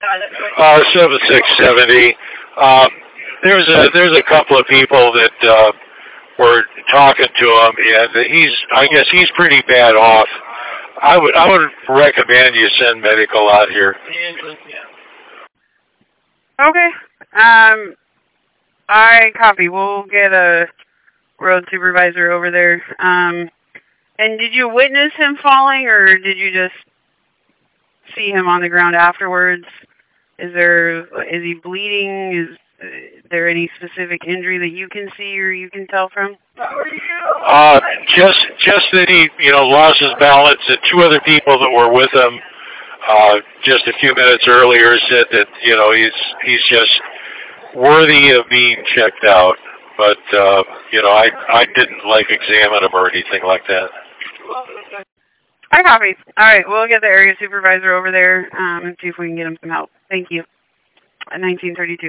7670. There's a couple of people that were talking to him, and I guess he's pretty bad off. I would recommend you send medical out here. Okay. I copy. We'll get a road supervisor over there. And did you witness him falling, or did you just see him on the ground afterwards? Is he bleeding? Is there any specific injury that you can see or you can tell from? Just that he, lost his balance. And two other people that were with him, just a few minutes earlier said that, he's just worthy of being checked out. But, I didn't examine him or anything like that. I copy. All right, we'll get the area supervisor over there and see if we can get him some help. Thank you. At 1932.